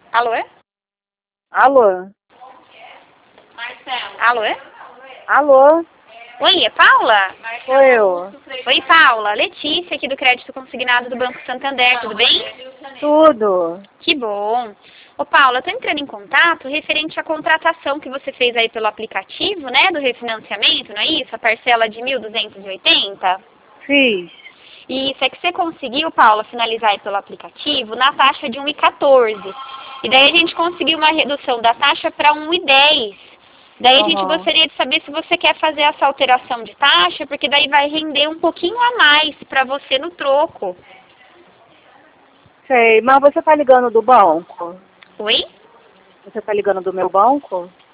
Alô? Alô? Alô? Alô? Oi, é Paula? Sou eu. Oi, Paula. Letícia, aqui do Crédito Consignado do Banco Santander, tudo bem? Tudo. Que bom. Ô, Paula, eu tô entrando em contato referente à contratação que você fez aí pelo aplicativo, né, do refinanciamento, não é isso? A parcela de 1.280. Fiz. Isso, é que você conseguiu, Paula, finalizar aí pelo aplicativo na taxa de 1,14. E daí a gente conseguiu uma redução da taxa para 1,10. Daí a gente Aham. gostaria de saber se você quer fazer essa alteração de taxa, porque daí vai render um pouquinho a mais para você no troco. Sei, mas você tá ligando do banco? Oi? Você tá ligando do meu banco?